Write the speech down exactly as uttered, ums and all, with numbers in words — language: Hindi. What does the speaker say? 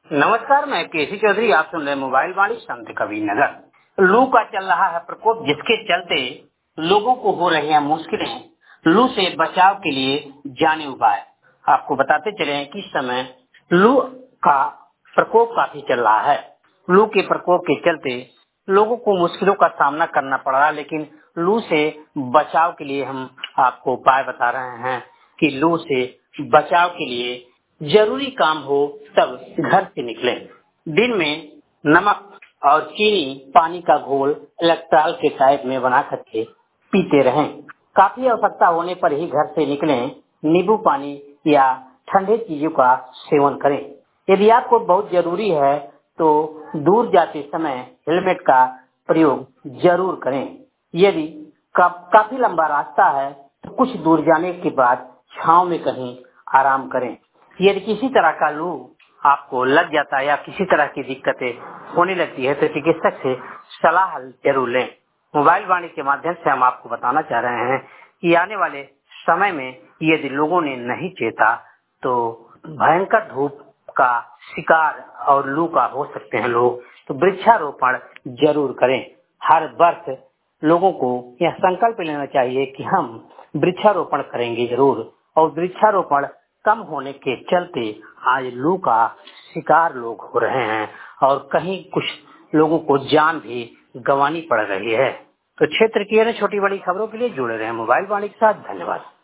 नमस्कार, मैं केसी चौधरी। आप सुन रहे हैं मोबाइल वाणी संत कबीर नगर। लू का चल रहा है प्रकोप, जिसके चलते लोगों को हो रही है मुश्किलें। लू से बचाव के लिए जाने उपाय आपको बताते चले हैं कि इस समय लू का प्रकोप काफी चल रहा है। लू के प्रकोप के चलते लोगों को मुश्किलों का सामना करना पड़ रहा है, लेकिन लू से बचाव के लिए हम आपको उपाय बता रहे हैं कि लू से बचाव के लिए जरूरी काम हो तब घर से निकलें। दिन में नमक और चीनी पानी का घोल इलेक्ट्रॉल के टाइप में बना करके पीते रहें। काफी आवश्यकता होने पर ही घर से निकलें। नींबू पानी या ठंडे चीजों का सेवन करें। यदि आपको बहुत जरूरी है तो दूर जाते समय हेलमेट का प्रयोग जरूर करें। यदि का, काफी लंबा रास्ता है तो कुछ दूर जाने के बाद छांव में कहीं आराम करें। यदि किसी तरह का लू आपको लग जाता है या किसी तरह की दिक्कतें होने लगती है तो चिकित्सक से सलाह जरूर लें। मोबाइल वाणी के माध्यम से हम आपको बताना चाह रहे हैं कि आने वाले समय में यदि लोगों ने नहीं चेता तो भयंकर धूप का शिकार और लू का हो सकते हैं लोग। तो वृक्षारोपण जरूर करें। हर वर्ष लोगों को यह संकल्प लेना चाहिए कि हम वृक्षारोपण करेंगे जरूर। और वृक्षारोपण कम होने के चलते आज लू का शिकार लोग हो रहे हैं और कहीं कुछ लोगों को जान भी गंवानी पड़ रही है। तो क्षेत्र की छोटी बड़ी खबरों के लिए जुड़े रहे मोबाइल वाणी के साथ। धन्यवाद।